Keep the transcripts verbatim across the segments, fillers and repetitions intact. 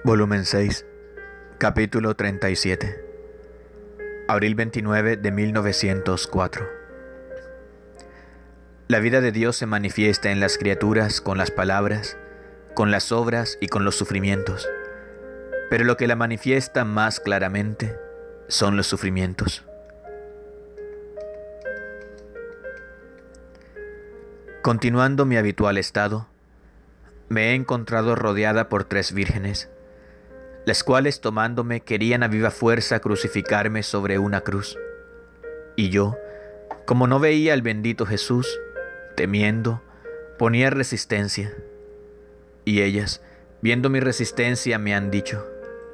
Volumen seis, capítulo treinta y siete. Abril veintinueve de mil novecientos cuatro. La vida de Dios se manifiesta en las criaturas con las palabras, con las obras y con los sufrimientos, pero lo que la manifiesta más claramente son los sufrimientos. Continuando mi habitual estado, me he encontrado rodeada por tres vírgenes, las cuales tomándome querían a viva fuerza crucificarme sobre una cruz. Y yo, como no veía al bendito Jesús, temiendo, ponía resistencia. Y ellas, viendo mi resistencia, me han dicho: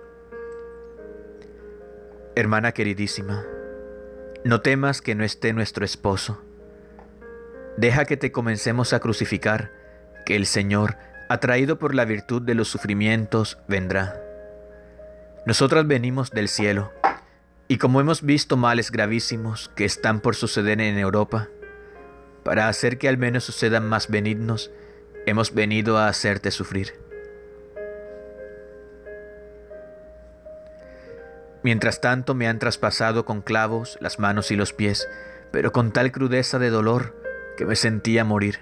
hermana queridísima, no temas que no esté nuestro esposo. Deja que te comencemos a crucificar, que el Señor, atraído por la virtud de los sufrimientos, vendrá. Nosotras venimos del cielo, y como hemos visto males gravísimos que están por suceder en Europa, para hacer que al menos sucedan más benignos, hemos venido a hacerte sufrir. Mientras tanto me han traspasado con clavos las manos y los pies, pero con tal crudeza de dolor que me sentía morir.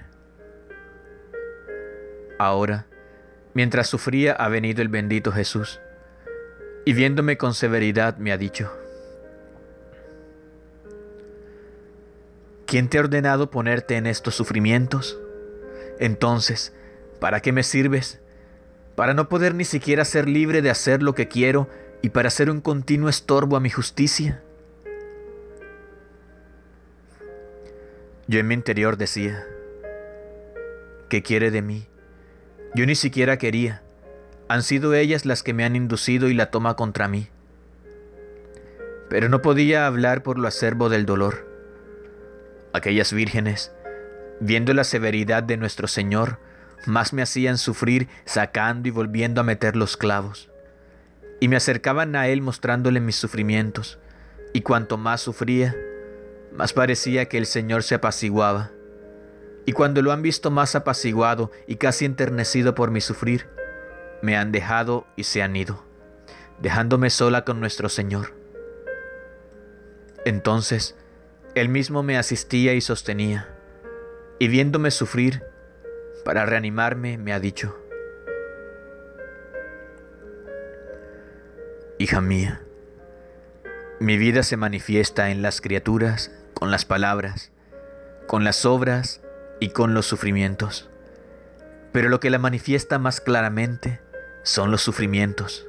Ahora, mientras sufría, ha venido el bendito Jesús, y viéndome con severidad me ha dicho: ¿quién te ha ordenado ponerte en estos sufrimientos? Entonces, ¿para qué me sirves? ¿Para no poder ni siquiera ser libre de hacer lo que quiero y para ser un continuo estorbo a mi justicia? Yo en mi interior decía: ¿qué quiere de mí? Yo ni siquiera quería. Han sido ellas las que me han inducido y la toma contra mí. Pero no podía hablar por lo acerbo del dolor. Aquellas vírgenes, viendo la severidad de nuestro Señor, más me hacían sufrir sacando y volviendo a meter los clavos. Y me acercaban a Él mostrándole mis sufrimientos, y cuanto más sufría, más parecía que el Señor se apaciguaba. Y cuando lo han visto más apaciguado y casi enternecido por mi sufrir, me han dejado y se han ido, dejándome sola con nuestro Señor. Entonces, Él mismo me asistía y sostenía, y viéndome sufrir, para reanimarme, me ha dicho: hija mía, mi vida se manifiesta en las criaturas con las palabras, con las obras y con los sufrimientos, pero lo que la manifiesta más claramente son los sufrimientos.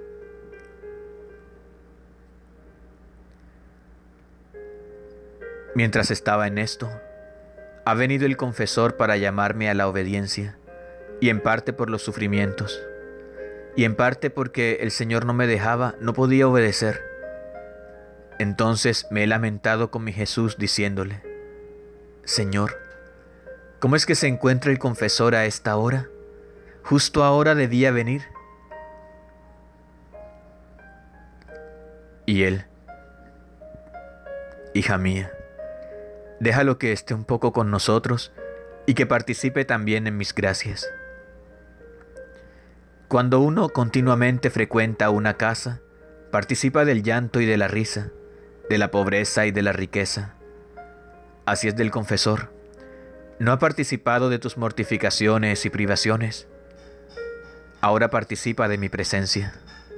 Mientras estaba en esto, ha venido el confesor para llamarme a la obediencia, y en parte por los sufrimientos, y en parte porque el Señor no me dejaba, no podía obedecer. Entonces me he lamentado con mi Jesús diciéndole: Señor, ¿cómo es que se encuentra el confesor a esta hora? Justo ahora debía venir. Y él: hija mía, déjalo que esté un poco con nosotros y que participe también en mis gracias. Cuando uno continuamente frecuenta una casa, participa del llanto y de la risa, de la pobreza y de la riqueza. Así es del confesor. ¿No ha participado de tus mortificaciones y privaciones? Ahora participa de mi presencia.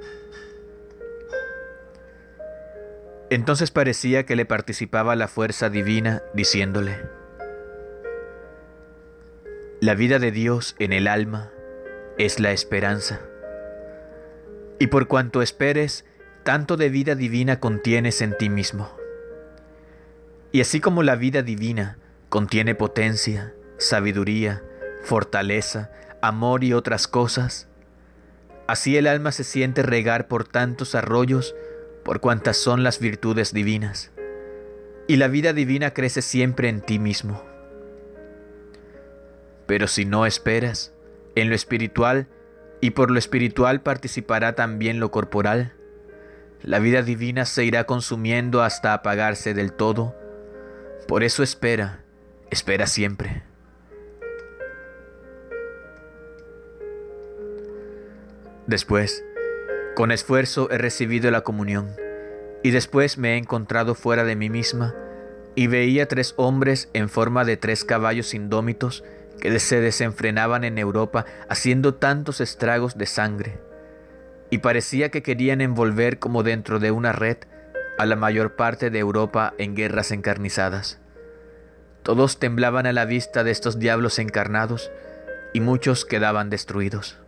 Entonces parecía que le participaba la fuerza divina, diciéndole: la vida de Dios en el alma es la esperanza. Y por cuanto esperes, tanto de vida divina contienes en ti mismo. Y así como la vida divina contiene potencia, sabiduría, fortaleza, amor y otras cosas, así el alma se siente regar por tantos arroyos por cuantas son las virtudes divinas, y la vida divina crece siempre en ti mismo. Pero si no esperas, en lo espiritual, y por lo espiritual participará también lo corporal, la vida divina se irá consumiendo hasta apagarse del todo. Por eso espera, espera siempre. Después, Con esfuerzo he recibido la comunión, y después me he encontrado fuera de mí misma, y veía tres hombres en forma de tres caballos indómitos que se desenfrenaban en Europa, haciendo tantos estragos de sangre, y parecía que querían envolver como dentro de una red a la mayor parte de Europa en guerras encarnizadas. Todos temblaban a la vista de estos diablos encarnados, y muchos quedaban destruidos.